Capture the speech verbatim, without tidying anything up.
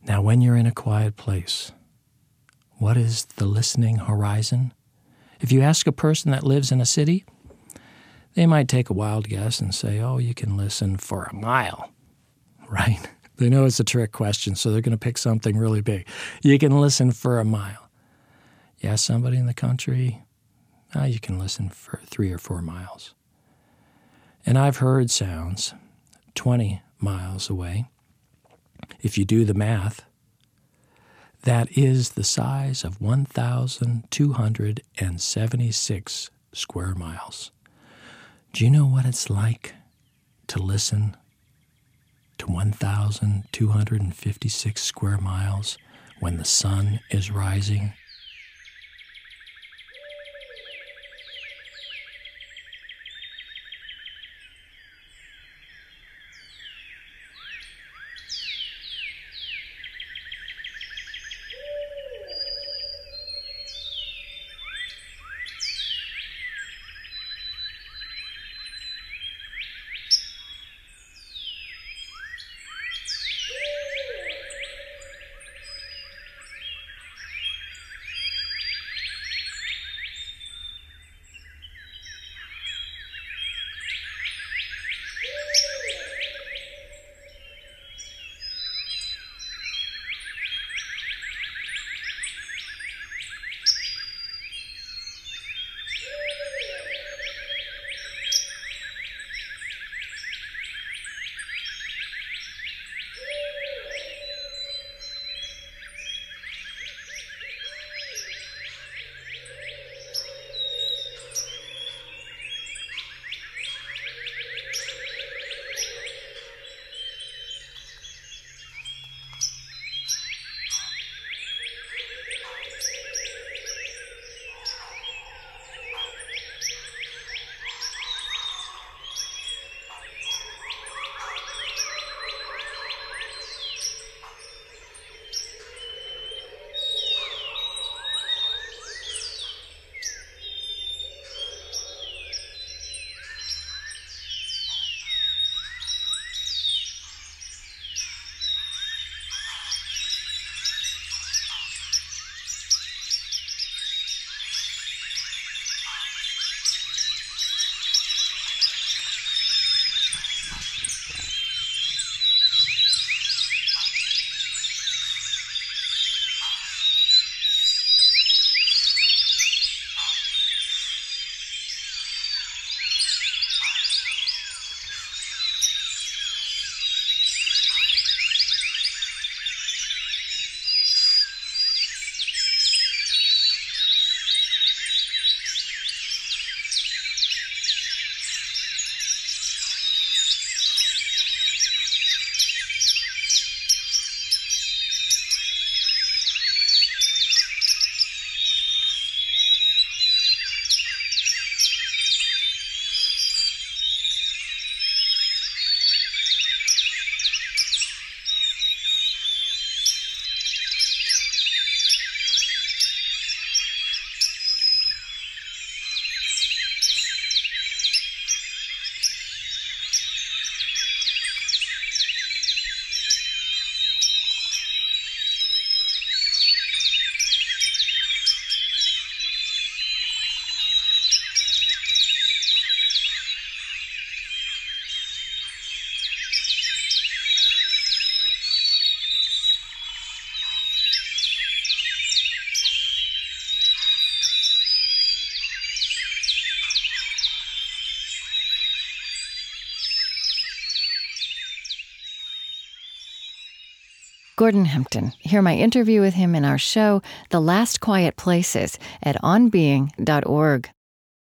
Now, when you're in a quiet place, what is the listening horizon? If you ask a person that lives in a city, they might take a wild guess and say, oh, you can listen for a mile, right? They know it's a trick question, so they're going to pick something really big. You can listen for a mile. You ask somebody in the country, oh, you can listen for three or four miles. And I've heard sounds twenty miles away. If you do the math, that is the size of one thousand two hundred seventy-six square miles. Do you know what it's like to listen to one thousand two hundred fifty-six square miles when the sun is rising? Gordon Hempton. Hear my interview with him in our show, The Last Quiet Places, at on being dot org.